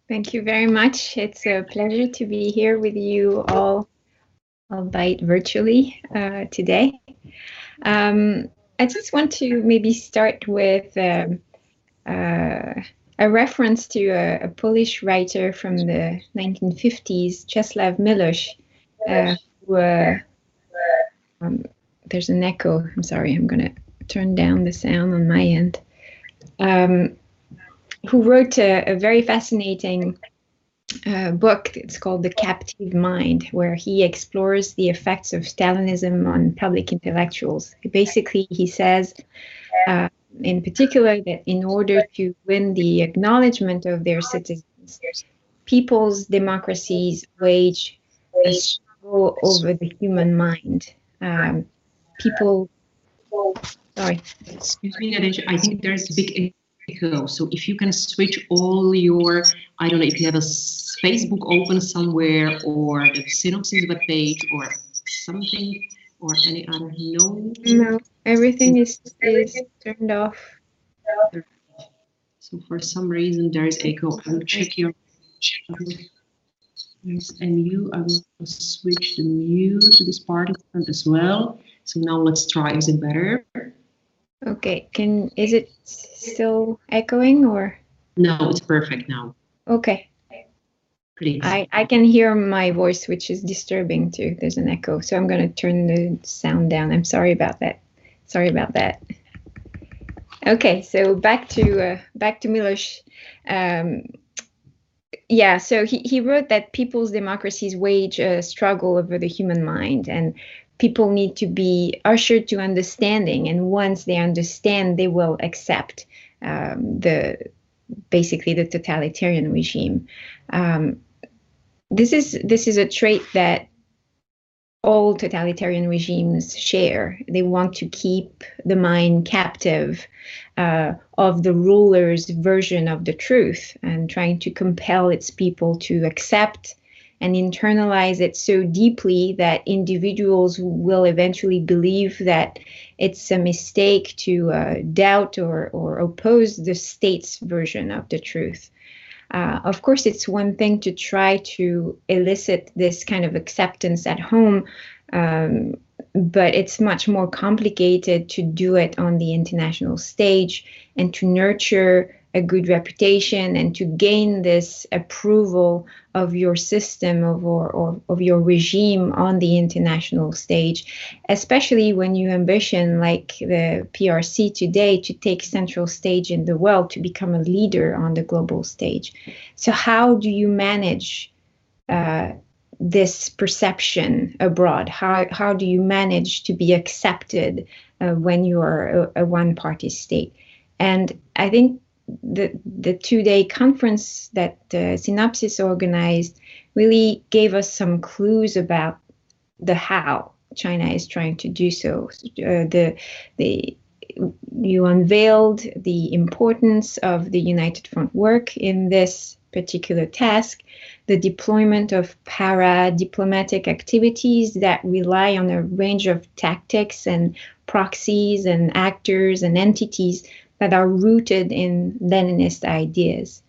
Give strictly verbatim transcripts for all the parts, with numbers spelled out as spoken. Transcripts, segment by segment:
Thank you very much. It's a pleasure to be here with you all, albeit virtually, uh, today. Um, I just want to maybe start with um, uh, a reference to a, a Polish writer from the nineteen fifties, Czesław Miłosz, uh, who, uh, um, there's an echo. I'm sorry, I'm going to turn down the sound on my end. Um, who wrote a, a very fascinating uh, book. It's called The Captive Mind, where he explores the effects of Stalinism on public intellectuals. Basically, he says, uh, in particular, that in order to win the acknowledgement of their citizens, people's democracies wage a struggle over the human mind. Um, people, sorry. Excuse me, Nadege, I think there's a big echo. So if you can switch all your, I don't know, if you have a Facebook open somewhere or the Synopsys webpage or something or any other, no? No, everything is, is turned off. So for some reason there is echo. I will check your, yes, and you, I will switch the mute to this participant as well. So now let's try, is it better? Okay, can, is it still echoing or? No, it's perfect now. Okay. Please. I, I can hear my voice, which is disturbing too. There's an echo, so I'm going to turn the sound down. I'm sorry about that. Sorry about that. Okay, so back to uh, back to Miłosz. Um, yeah, so he, he wrote that people's democracies wage a struggle over the human mind, and people need to be ushered to understanding. And once they understand, they will accept um, the basically the totalitarian regime. Um, This is this is a trait that all totalitarian regimes share. They want to keep the mind captive uh, of the ruler's version of the truth and trying to compel its people to accept and internalize it so deeply that individuals will eventually believe that it's a mistake to uh, doubt or, or oppose the state's version of the truth. Uh, of course, it's one thing to try to elicit this kind of acceptance at home, um, but it's much more complicated to do it on the international stage and to nurture a good reputation and to gain this approval of your system of or, or of your regime on the international stage, especially when you ambition like the P R C today to take central stage in the world, to become a leader on the global stage. So how do you manage uh, this perception abroad? How how do you manage to be accepted uh, when you are a, a one-party state? And I think the the two-day conference that uh, Synopsys organized really gave us some clues about the how China is trying to do so. Uh, the the you unveiled the importance of the United Front work in this particular task, the deployment of para-diplomatic activities that rely on a range of tactics and proxies and actors and entities that are rooted in Leninist ideas.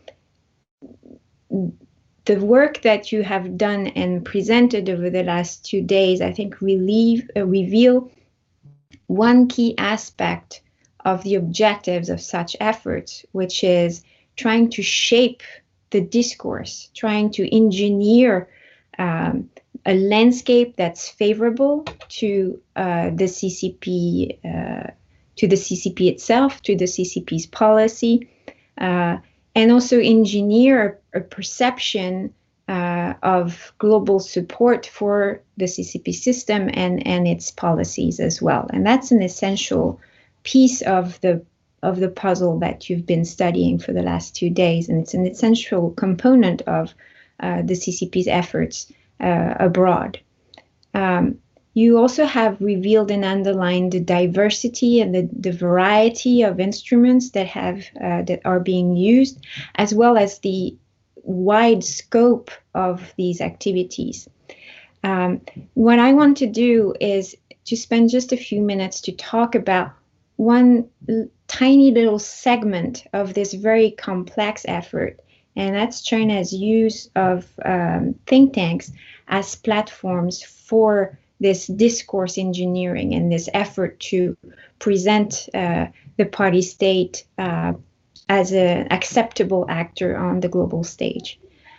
The work that you have done and presented over the last two days, I think, relieve, uh, reveal one key aspect of the objectives of such efforts, which is trying to shape the discourse, trying to engineer um, a landscape that's favorable to uh, the C C P, uh, to the C C P itself, to the C C P's policy, uh, and also engineer a, a perception uh, of global support for the C C P system and, and its policies as well. And that's an essential piece of the of the puzzle that you've been studying for the last two days. And it's an essential component of uh, the C C P's efforts uh, abroad. Um, You also have revealed and underlined the diversity and the, the variety of instruments that have uh, that are being used, as well as the wide scope of these activities. Um, what I want to do is to spend just a few minutes to talk about one tiny little segment of this very complex effort, and that's China's use of um, think tanks as platforms for this discourse engineering and this effort to present uh, the party state uh, as an acceptable actor on the global stage.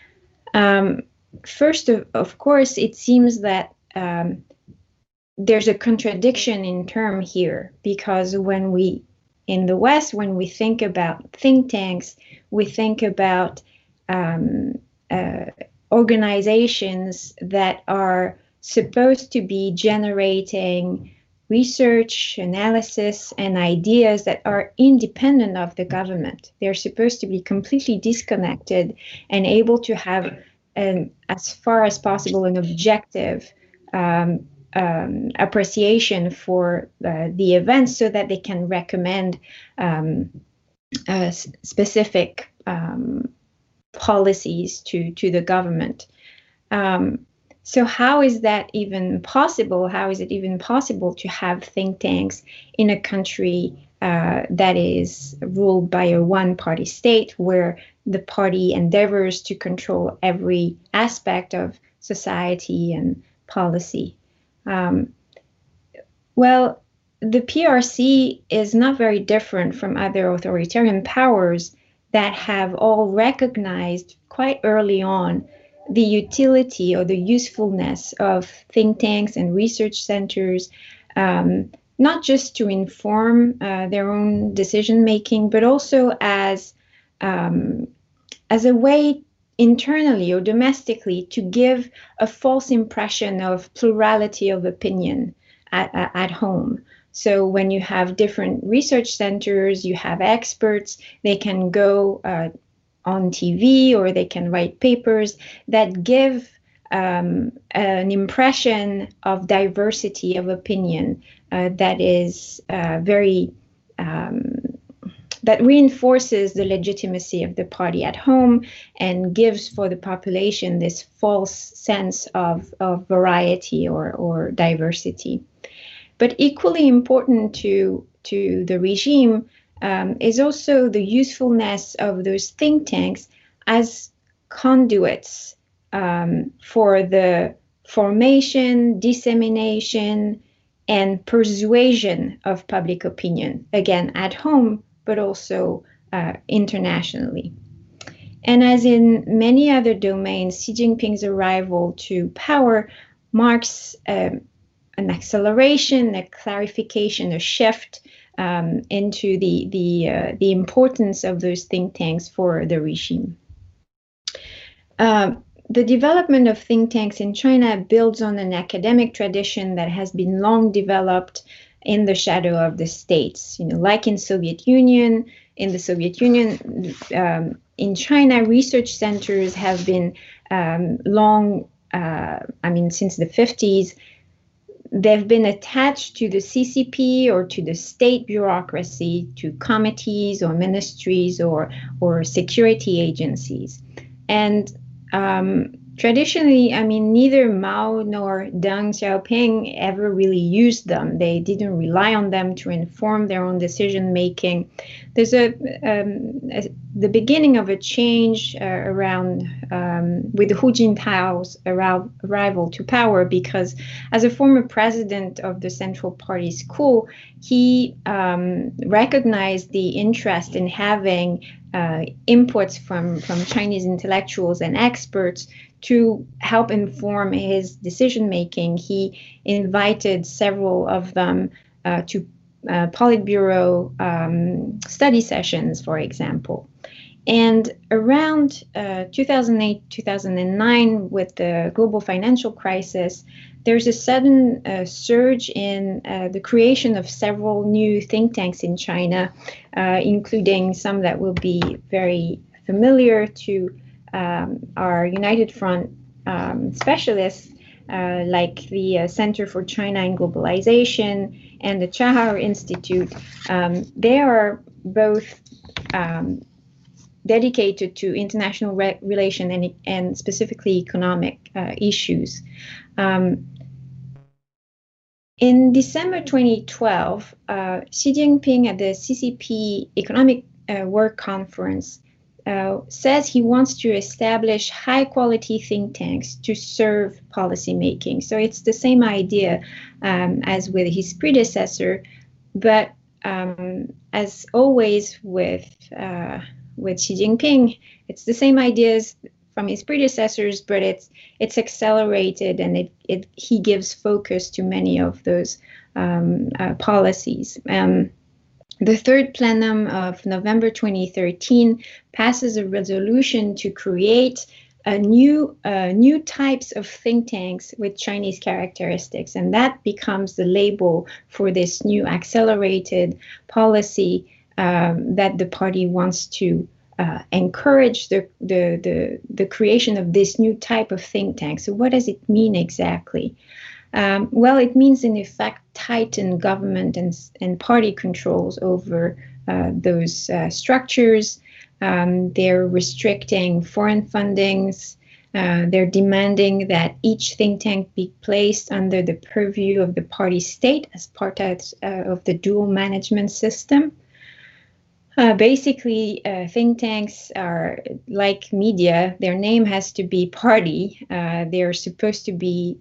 Um, first, of, of course, it seems that um, there's a contradiction in term here, because when we, in the West, when we think about think tanks, we think about um, uh, organizations that are supposed to be generating research, analysis, and ideas that are independent of the government. They're supposed to be completely disconnected and able to have, an, as far as possible, an objective um, um, appreciation for uh, the events, so that they can recommend um, uh, specific um, policies to, to the government. Um, So how is that even possible? How is it even possible to have think tanks in a country uh, that is ruled by a one-party state, where the party endeavors to control every aspect of society and policy? Um, well, the P R C is not very different from other authoritarian powers that have all recognized quite early on the utility or the usefulness of think tanks and research centers, um, not just to inform uh, their own decision making, but also as um, as a way internally or domestically to give a false impression of plurality of opinion at, at home. So when you have different research centers, you have experts, they can go uh, on T V, or they can write papers that give um, an impression of diversity of opinion uh, that is uh, very, um, that reinforces the legitimacy of the party at home and gives for the population this false sense of, of variety or, or diversity. But equally important to, to the regime Um, is also the usefulness of those think tanks as conduits um, for the formation, dissemination, and persuasion of public opinion, again, at home, but also uh, internationally. And as in many other domains, Xi Jinping's arrival to power marks um, an acceleration, a clarification, a shift Um, into the the uh, the importance of those think tanks for the regime. Uh, the development of think tanks in China builds on an academic tradition that has been long developed in the shadow of the states. You know, like in Soviet Union, in the Soviet Union, um, in China, research centers have been um, long. Uh, I mean, since the fifties. They've been attached to the C C P or to the state bureaucracy, to committees or ministries or, or security agencies. And um, traditionally, I mean, neither Mao nor Deng Xiaoping ever really used them. They didn't rely on them to inform their own decision making. There's a, um, a the beginning of a change uh, around um, with Hu Jintao's arrival to power, because as a former president of the Central Party School, he um, recognized the interest in having uh, inputs from, from Chinese intellectuals and experts to help inform his decision making. He invited several of them uh, to uh, Politburo um, study sessions, for example. And around uh, two thousand eight, two thousand nine, with the global financial crisis, there's a sudden uh, surge in uh, the creation of several new think tanks in China, uh, including some that will be very familiar to um, our United Front um, specialists, uh, like the uh, Center for China and Globalization and the Chahar Institute. Um, they are both um, dedicated to international re relation and, and specifically economic uh, issues. Um, in December twenty twelve, uh, Xi Jinping at the C C P Economic uh, Work Conference uh, says he wants to establish high-quality think tanks to serve policymaking. So it's the same idea um, as with his predecessor, but um, as always with uh, with Xi Jinping, it's the same ideas from his predecessors, but it's it's accelerated, and it, it he gives focus to many of those um, uh, policies. Um, the third plenum of November twenty thirteen passes a resolution to create a new uh, new types of think tanks with Chinese characteristics, and that becomes the label for this new accelerated policy um, that the party wants to Uh, encourage the, the, the, the creation of this new type of think tank. So what does it mean exactly? Um, well, it means in effect tighten government and, and party controls over uh, those uh, structures. Um, they're restricting foreign fundings. Uh, they're demanding that each think tank be placed under the purview of the party state as part of, uh, of the dual management system. Uh, basically, uh, think tanks are like media. Their name has to be party. Uh, they're supposed to be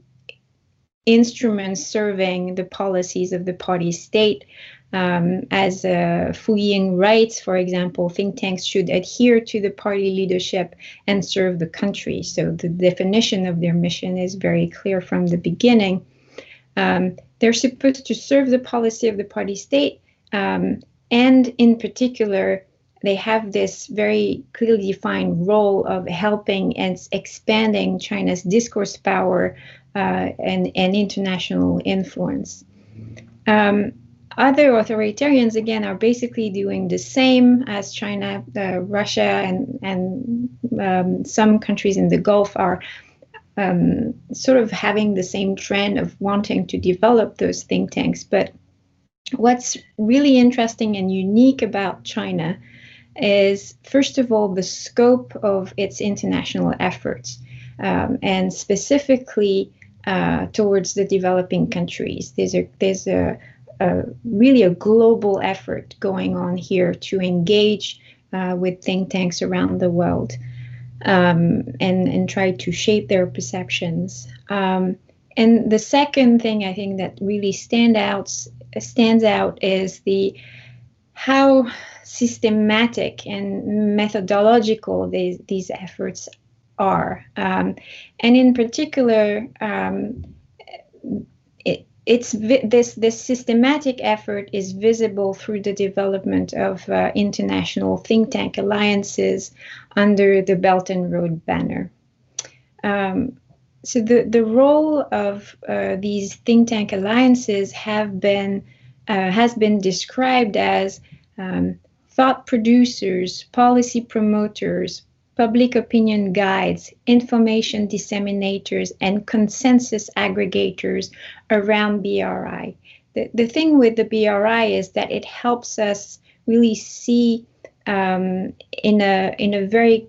instruments serving the policies of the party state. Um, as uh, Fu Ying writes, for example, think tanks should adhere to the party leadership and serve the country. So the definition of their mission is very clear from the beginning. Um, they're supposed to serve the policy of the party state. Um, And in particular, they have this very clearly defined role of helping and expanding China's discourse power uh, and, and international influence. Um, other authoritarians, again, are basically doing the same as China, uh, Russia, and, and um, some countries in the Gulf are um, sort of having the same trend of wanting to develop those think tanks. But what's really interesting and unique about China is, first of all, the scope of its international efforts, um, and specifically uh, towards the developing countries. There's a there's a, a really a global effort going on here to engage uh, with think tanks around the world um, and and try to shape their perceptions. Um, and the second thing I think that really stand out stands out is the how systematic and methodological these, these efforts are. Um, and in particular, um, it, it's this, this systematic effort is visible through the development of uh, international think tank alliances under the Belt and Road banner. Um, So the, the role of uh, these think tank alliances have been uh, has been described as um, thought producers, policy promoters, public opinion guides, information disseminators, and consensus aggregators around B R I. The, the thing with the B R I is that it helps us really see um, in a in a very,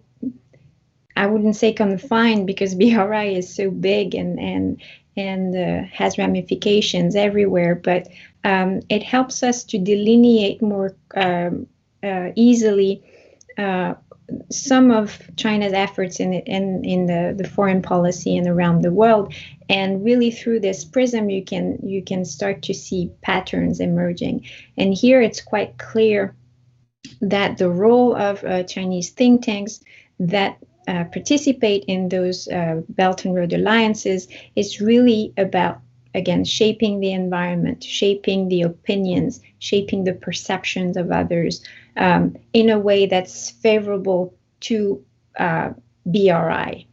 I wouldn't say confined, because B R I is so big and and and uh, has ramifications everywhere, but um, it helps us to delineate more um, uh, easily uh, some of China's efforts in in in the, the foreign policy and around the world. And really through this prism, you can you can start to see patterns emerging. And here it's quite clear that the role of uh, Chinese think tanks that Uh, participate in those uh, Belt and Road alliances is really about, again, shaping the environment, shaping the opinions, shaping the perceptions of others um, in a way that's favorable to uh, B R I.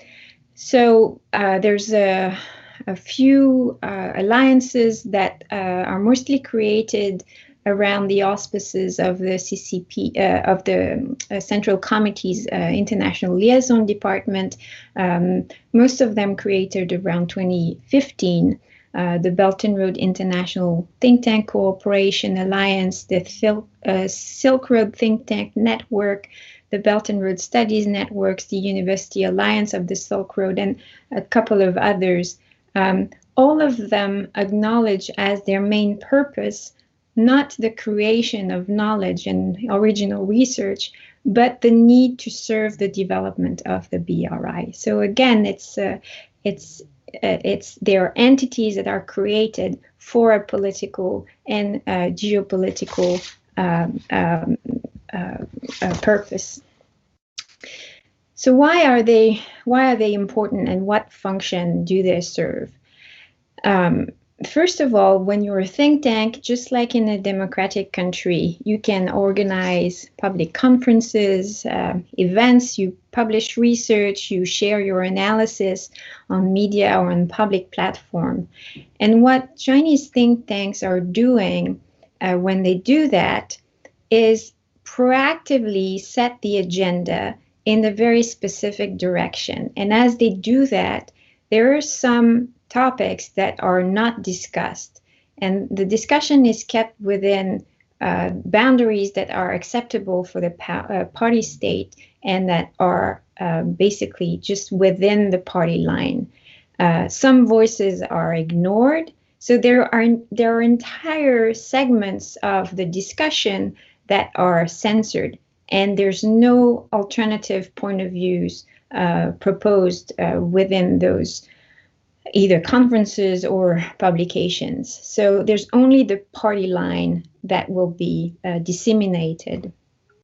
So uh, there's a, a few uh, alliances that uh, are mostly created around the auspices of the C C P, uh, of the uh, Central Committee's uh, International Liaison Department, um, most of them created around twenty fifteen. Uh, the Belt and Road International Think Tank Cooperation Alliance, the Sil uh, Silk Road Think Tank Network, the Belt and Road Studies Networks, the University Alliance of the Silk Road, and a couple of others. Um, all of them acknowledge as their main purpose not the creation of knowledge and original research, but the need to serve the development of the B R I. So again, it's uh, it's uh, it's there are entities that are created for a political and uh, geopolitical um, um, uh, uh, purpose. So why are they why are they important, and what function do they serve? Um, First of all, when you're a think tank, just like in a democratic country, you can organize public conferences, uh, events, you publish research, you share your analysis on media or on public platform. And what Chinese think tanks are doing uh, when they do that is proactively set the agenda in a very specific direction. And as they do that, there are some topics that are not discussed, and the discussion is kept within uh, boundaries that are acceptable for the pa- uh, party state and that are uh, basically just within the party line. Uh, some voices are ignored, so there are there are entire segments of the discussion that are censored, and there's no alternative point of views uh, proposed uh, within those either conferences or publications. So there's only the party line that will be uh, disseminated.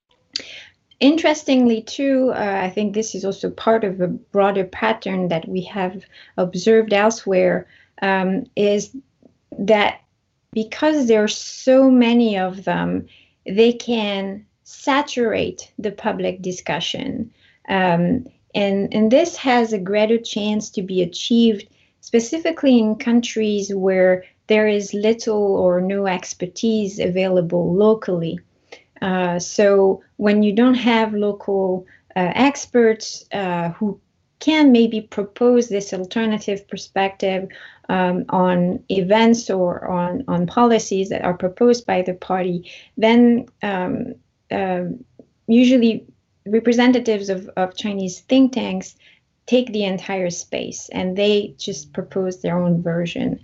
Interestingly, too, uh, I think this is also part of a broader pattern that we have observed elsewhere, um, is that because there are so many of them, they can saturate the public discussion. Um, and, and this has a greater chance to be achieved specifically in countries where there is little or no expertise available locally. Uh, so when you don't have local uh, experts uh, who can maybe propose this alternative perspective um, on events or on, on policies that are proposed by the party, then um, uh, usually representatives of, of Chinese think tanks take the entire space and they just propose their own version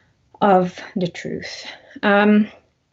of the truth. Um,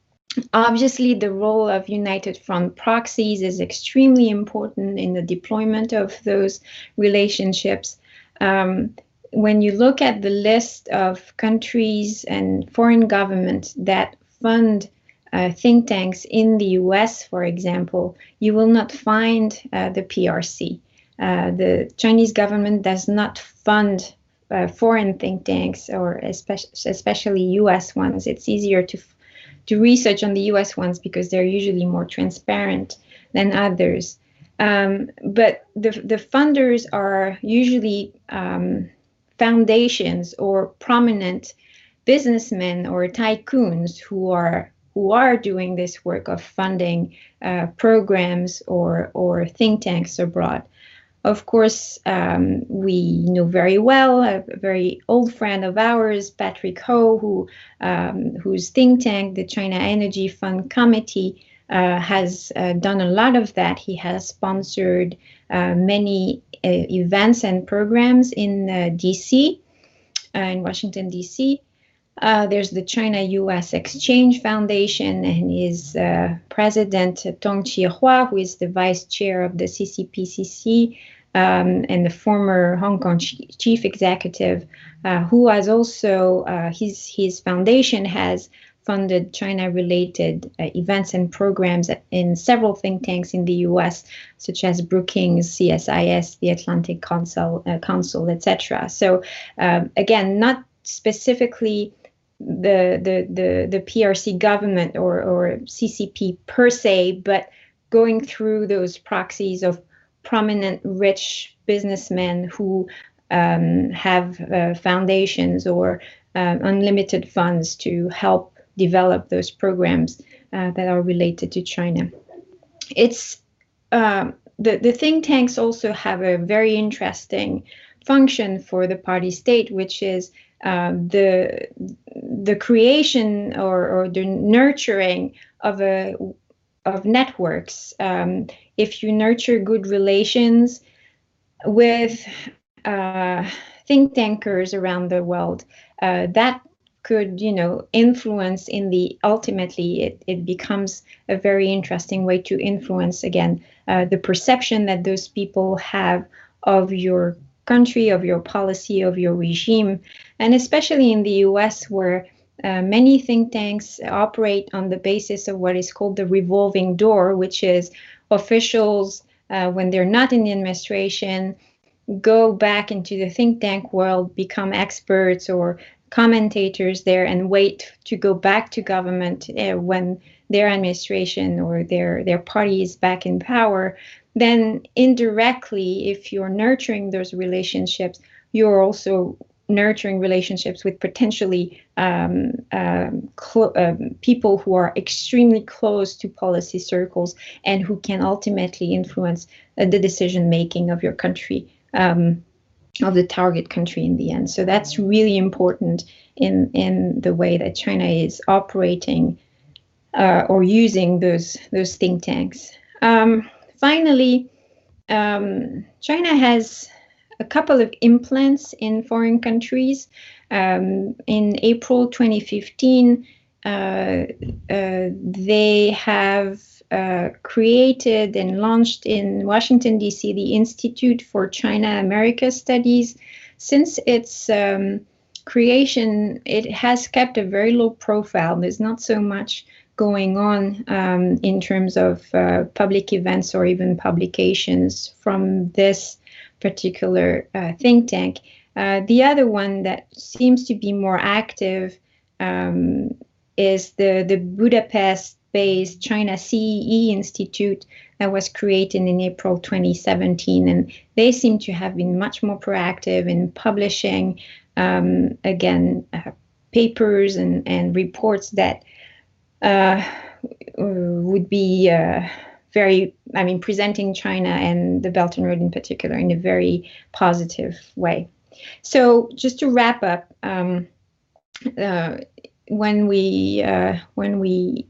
obviously, the role of United Front proxies is extremely important in the deployment of those relationships. Um, when you look at the list of countries and foreign governments that fund uh, think tanks in the U S, for example, you will not find uh, the P R C. Uh, the Chinese government does not fund uh, foreign think tanks, or especially, especially U S ones. It's easier to to research on the U S ones because they're usually more transparent than others. Um, but the the funders are usually um, foundations or prominent businessmen or tycoons who are who are doing this work of funding uh, programs or or think tanks abroad. Of course, um, we know very well a very old friend of ours, Patrick Ho, who um, whose think tank, the China Energy Fund Committee, uh, has uh, done a lot of that. He has sponsored uh, many uh, events and programs in uh, D C, uh, in Washington, D C. Uh, there's the China-U S Exchange Foundation, and his uh, president, Tong Chih-hua, who is the vice chair of the C C P C C, um, and the former Hong Kong ch- chief executive, uh, who has also, uh, his, his foundation has funded China-related uh, events and programs in several think tanks in the U S, such as Brookings, C S I S, the Atlantic Council, uh, Council, et cetera. So um, again, not specifically the the the the P R C government or or C C P per se, but going through those proxies of prominent rich businessmen who um, have uh, foundations or uh, unlimited funds to help develop those programs uh, that are related to China. It's um, the the think tanks also have a very interesting function for the party state, which is Uh, the the creation or, or the nurturing of a of networks. Um, if you nurture good relations with uh, think tankers around the world, uh, that could, you know, influence in the ultimately it, it becomes a very interesting way to influence again uh, the perception that those people have of your country, of your policy, of your regime, and especially in the U S, where uh, many think tanks operate on the basis of what is called the revolving door, which is officials, uh, when they're not in the administration, go back into the think tank world, become experts or commentators there, and wait to go back to government uh, when their administration or their their party is back in power. Then indirectly, if you're nurturing those relationships, you're also nurturing relationships with potentially um, um, um, people who are extremely close to policy circles and who can ultimately influence uh, the decision making of your country, um, of the target country in the end. So that's really important in in the way that China is operating uh, or using those those think tanks. Um, finally, um, China has a couple of implants in foreign countries. Um, in April twenty fifteen, uh, uh, they have uh, created and launched in Washington, D C, the Institute for China-America Studies. Since its um, creation, it has kept a very low profile. There's not so much going on um, in terms of uh, public events or even publications from this particular uh, think tank. Uh, the other one that seems to be more active um, is the, the Budapest-based China C E E Institute that was created in April twenty seventeen. And they seem to have been much more proactive in publishing, um, again, uh, papers and, and reports that uh, would be uh, very, I mean, presenting China and the Belt and Road in particular in a very positive way. So just to wrap up, um, uh, when we uh, when we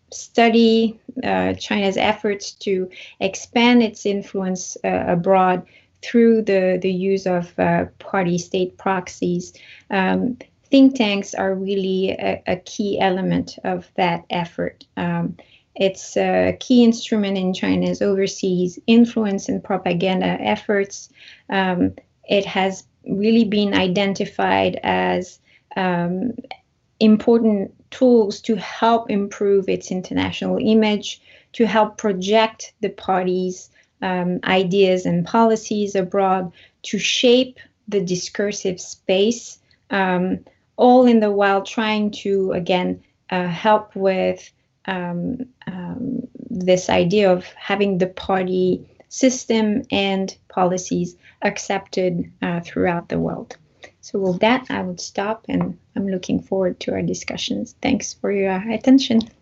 study uh, China's efforts to expand its influence uh, abroad through the the use of uh, party state proxies, um, think tanks are really a, a key element of that effort. Um, It's a key instrument in China's overseas influence and propaganda efforts. Um, it has really been identified as um, important tools to help improve its international image, to help project the party's um, ideas and policies abroad, to shape the discursive space, um, all in the while trying to, again, uh, help with Um, um, this idea of having the party system and policies accepted uh, throughout the world. So with that, I would stop, and I'm looking forward to our discussions. Thanks for your attention.